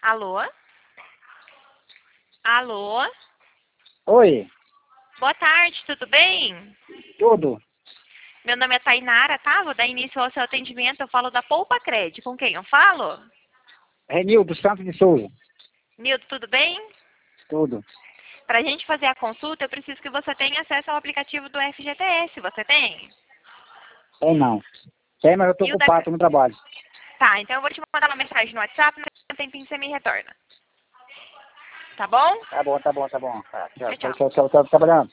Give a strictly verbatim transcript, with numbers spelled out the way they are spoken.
Alô? Alô? Oi, Boa tarde, tudo bem? tudo. Meu nome é Tainara, tá? Vou dar início ao seu atendimento. Eu falo da Poupa Cred. Com quem eu falo? Renildo Santos de Souza, Nildo, tudo bem? tudo. Para a gente fazer a consulta, eu preciso que você tenha acesso ao aplicativo do F G T S. Você tem? Tem não. Tem, mas eu tô E o da... ocupado, tô no trabalho. Tá, então eu vou te mandar uma mensagem no WhatsApp. No tempinho você me retorna. Tá bom? Tá bom, tá bom, tá bom. Tá, tchau, Tchau, tchau, tchau. tchau, tchau, tchau, trabalhando.